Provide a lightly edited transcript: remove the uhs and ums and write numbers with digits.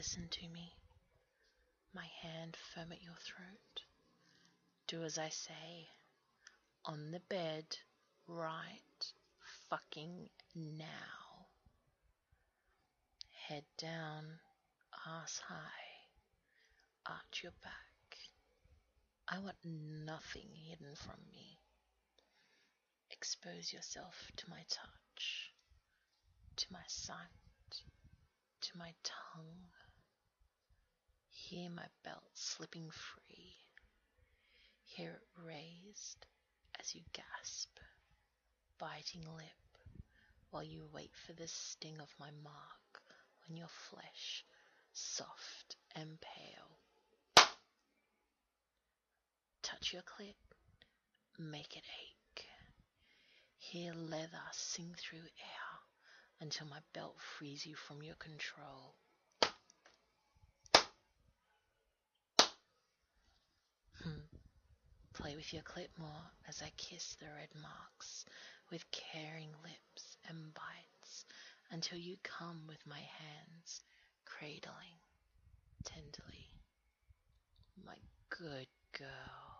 listen to me, my hand firm at your throat. Do as I say. On the bed, right fucking now. Head down, ass high, arch your back. I want nothing hidden from me. Expose yourself to my touch, to my sight, to my tongue. Hear my belt slipping free. Hear it raised as you gasp, biting lip, while you wait for the sting of my mark on your flesh, soft and pale. Touch your clit, make it ache. Hear leather sing through air until my belt frees you from your control. Play with your clit more as I kiss the red marks with caring lips and bites until you come with my hands, cradling tenderly. My good girl.